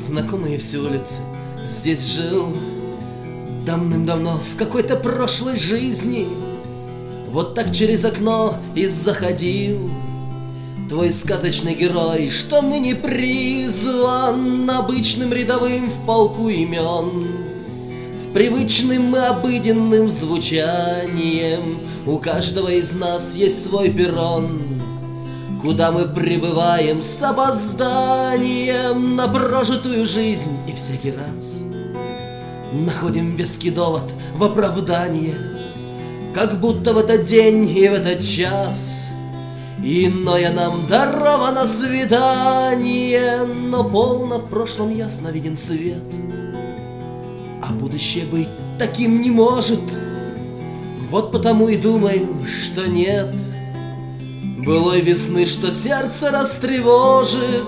знакомые все улицы. Здесь жил давным-давно в какой-то прошлой жизни. Вот так через окно и заходил твой сказочный герой, что ныне призван обычным рядовым в полку имен. С привычным и обыденным звучанием у каждого из нас есть свой перрон, куда мы прибываем с опозданием на прожитую жизнь. И всякий раз находим веский довод в оправдание, как будто в этот день и в этот час иное нам даровано свидание. Но полно в прошлом ясно виден свет, а будущее быть таким не может. Вот потому и думаем, что нет былой весны, что сердце растревожит.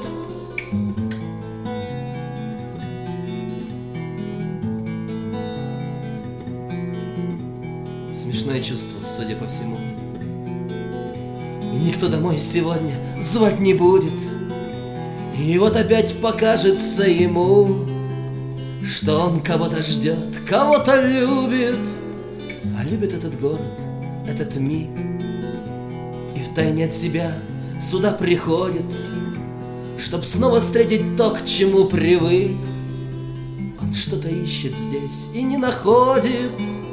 Смешное чувство, судя по всему. И никто домой сегодня звать не будет. И вот опять покажется ему, что он кого-то ждет, кого-то любит. А любит этот город, этот миг, и втайне от себя сюда приходит, чтоб снова встретить то, к чему привык. Он что-то ищет здесь и не находит.